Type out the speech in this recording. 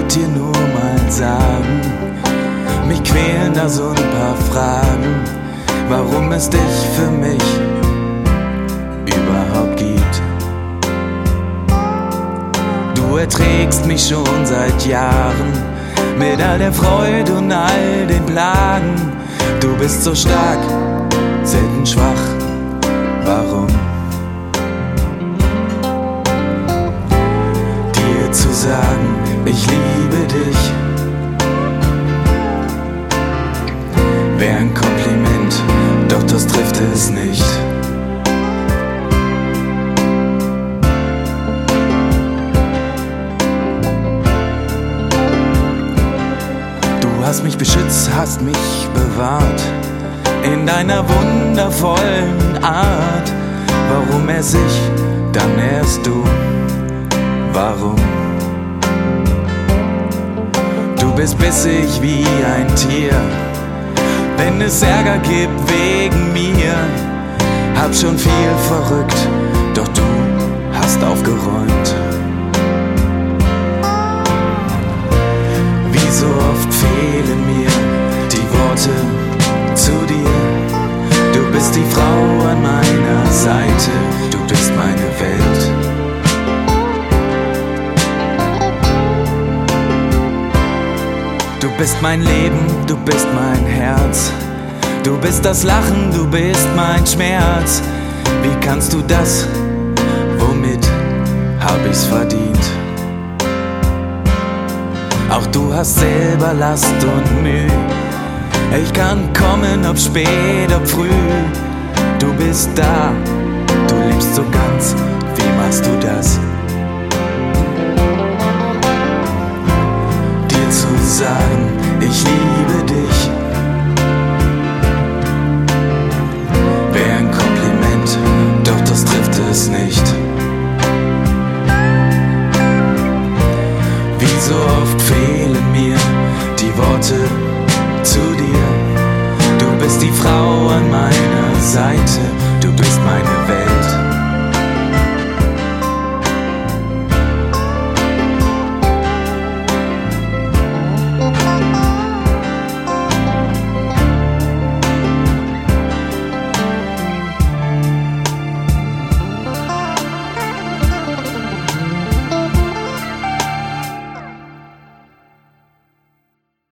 dir nur mal sagen, mich quälen da so ein paar Fragen, warum es dich für mich überhaupt gibt. Du erträgst mich schon seit Jahren, mit all der Freude und all den Plagen. Du bist so stark, selten schwach, warum? Dir zu sagen, ich liebe dich, wäre ein Kompliment, doch das trifft es nicht. Du hast mich beschützt, hast mich bewahrt, in deiner wundervollen Art. Warum erst ich, dann erst du, warum? Du bist bissig wie ein Tier, wenn es Ärger gibt wegen mir. Hab schon viel verrückt, doch du hast aufgeräumt. Wie so oft fehlen mir die Worte zu dir. Du bist die Frau an meiner Seite, du bist meine Welt. Du bist mein Leben, du bist mein Herz. Du bist das Lachen, du bist mein Schmerz. Wie kannst du das? Womit hab ich's verdient? Auch du hast selber Last und Mühe. Ich kann kommen, ob spät, ob früh. Du bist da, du liebst so ganz. Wie machst du das? Dir zu sagen, ich liebe dich,